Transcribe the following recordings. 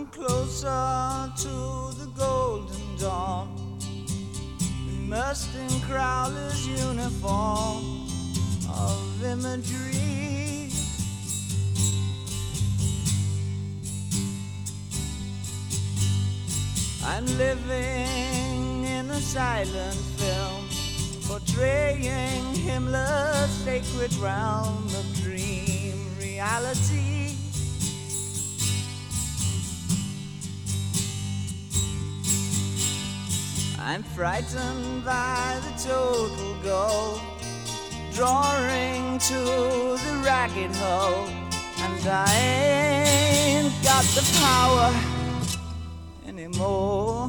I'm closer to the golden dawn, immersed in Crowler's uniform of imagery. I'm living in a silent film, portraying Himmler's sacred realm of dream reality. I'm frightened by the total goal, drawing to the ragged hole, and I ain't got the power anymore.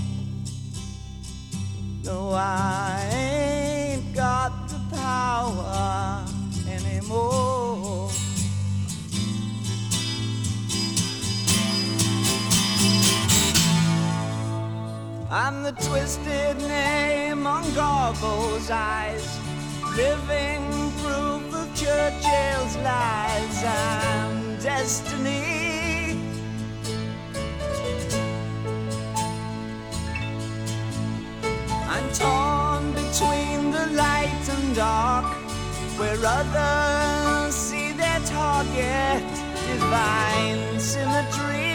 No, I ain't got the power anymore. I'm the twisted name on Garbo's eyes, living proof of Churchill's lies. I'm destiny. I'm torn between the light and dark, where others see their target, divine symmetry.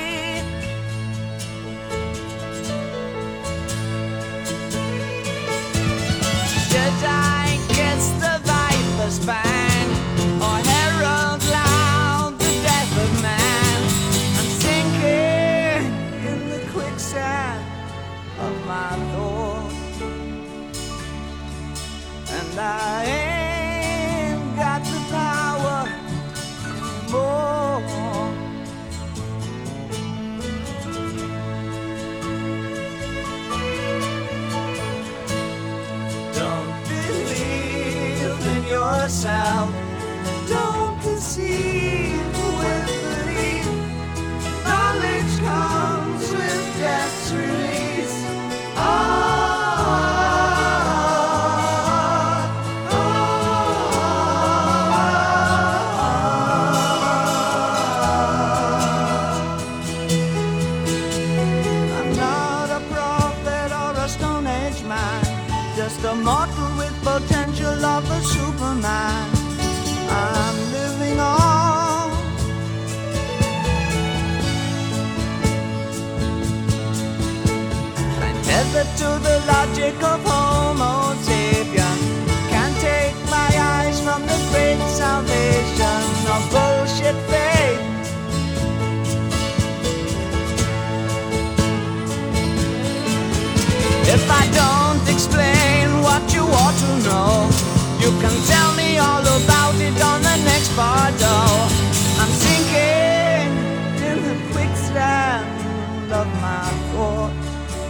Should I kiss the viper's fang, or herald loud the death of man? I'm sinking in the quicksand of my thoughts, and I ain't got the power anymore. Yourself, don't conceive with belief. Knowledge comes with death's release. I'm not a prophet or a Stone Age man, just a mortal with potential of a Superman. I'm living on. I'm tethered to the logic of Homo sapien. Can't take my eyes from the great salvation of bullshit faith. If I don't explain what you ought to know, you can tell me all about it on the next part. Oh, I'm sinking in the quicksand of my thoughts,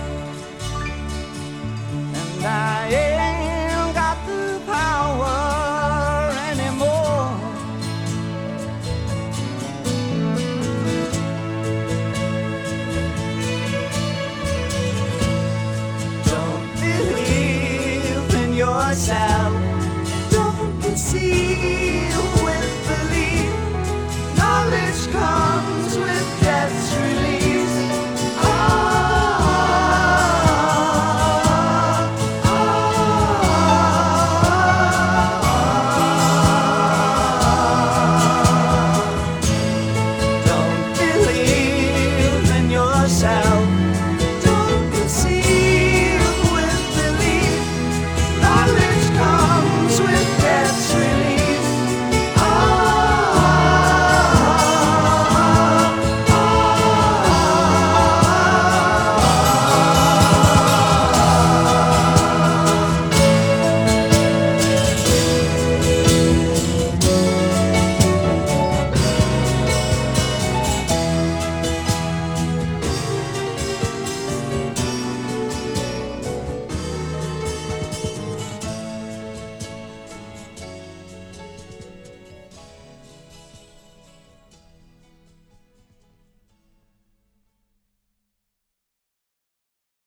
and I ain't got the power anymore. Don't believe in yourself.